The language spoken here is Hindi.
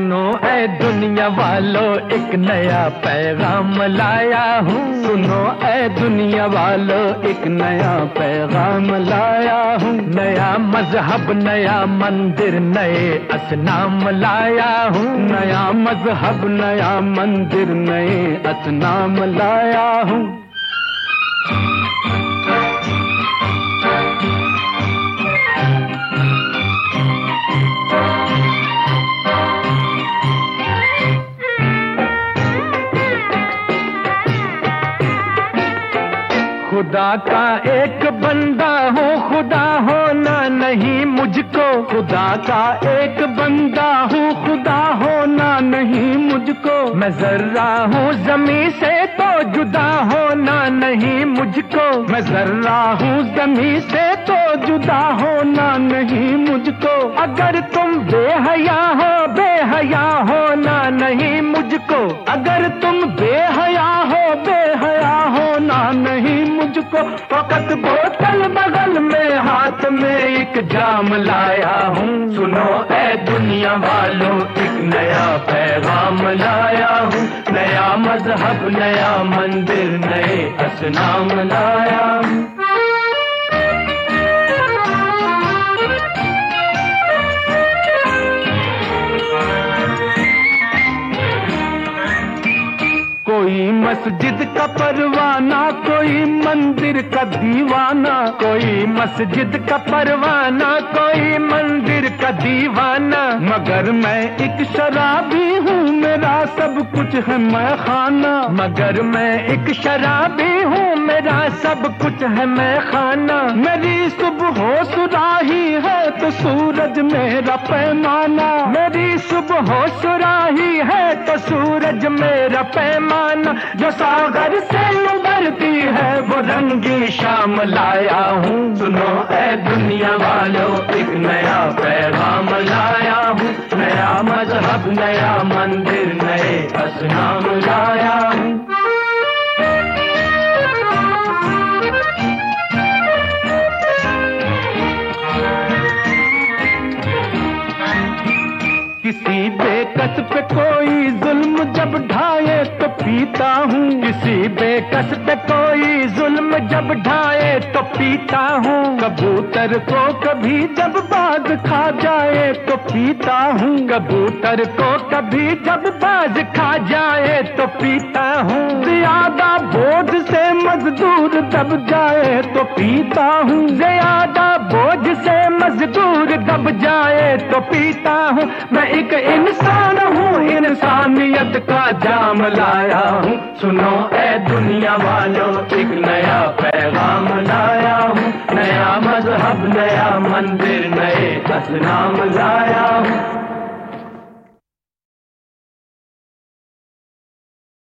सुनो ऐ दुनिया वालों एक नया पैगाम लाया हूँ। सुनो ऐ दुनिया वालों एक नया पैगाम लाया हूँ। नया मजहब नया मंदिर नए असनाम लाया हूँ। नया मजहब नया मंदिर नए असनाम लाया हूँ। खुदा का एक बंदा हूँ, खुदा होना नहीं मुझको। खुदा का एक बंदा हूँ, खुदा होना नहीं मुझको। मैं जर्रा हूँ ज़मीं से तो जुदा होना नहीं मुझको। मैं जर्रा हूँ ज़मीं से तो जुदा होना नहीं मुझको। अगर तुम बेहया होना नहीं मुझको। अगर तुम बेहया होना नहीं मुझको। फकत बोतल बगल में हाथ में एक जाम लाया हूँ। सुनो ऐ दुनिया वालों एक नया पैगाम लाया हूँ। नया मजहब नया मंदिर नए असनाम लाया हूँ। कोई मस्जिद का परवाना कोई मंदिर का दीवाना। कोई मस्जिद का परवाना कोई मंदिर का दीवाना। मगर मैं एक शराबी हूँ मेरा सब कुछ है मैं खाना। मगर मैं एक शराबी हूँ मेरा सब कुछ है मैं खाना। मेरी सुबह सुराही है तो सूरज मेरा पैमाना। मेरी सुबह सुराही है तो सूरज मेरा पैमाना। जो सागर से उभरती है वो रंगी शाम लाया हूँ। सुनो ऐ दुनिया वालों एक नया पैगाम लाया हूँ। नया मजहब नया मंदिर नए असनाम लाया हूँ। किसी बेकस पे कोई जुल्म जब ढाए तो पीता हूँ। किसी बेकस पे कोई जुल्म जब ढाए तो पीता हूँ। कबूतर को कभी जब बाज खा जाए तो पीता हूँ। कबूतर को कभी जब बाज खा जाए तो पीता हूँ। ज्यादा बोझ से मजदूर दब जाए तो पीता हूँ। ज्यादा बोझ से मजदूर दब जाए तो पीता हूँ। मैं एक इंसान हूँ इंसानियत का जाम लाया हूँ। सुनो ऐ दुनिया वालों एक नया पैगाम लाया हूँ। नया मजहब नया मंदिर नए असनाम लाया हूँ।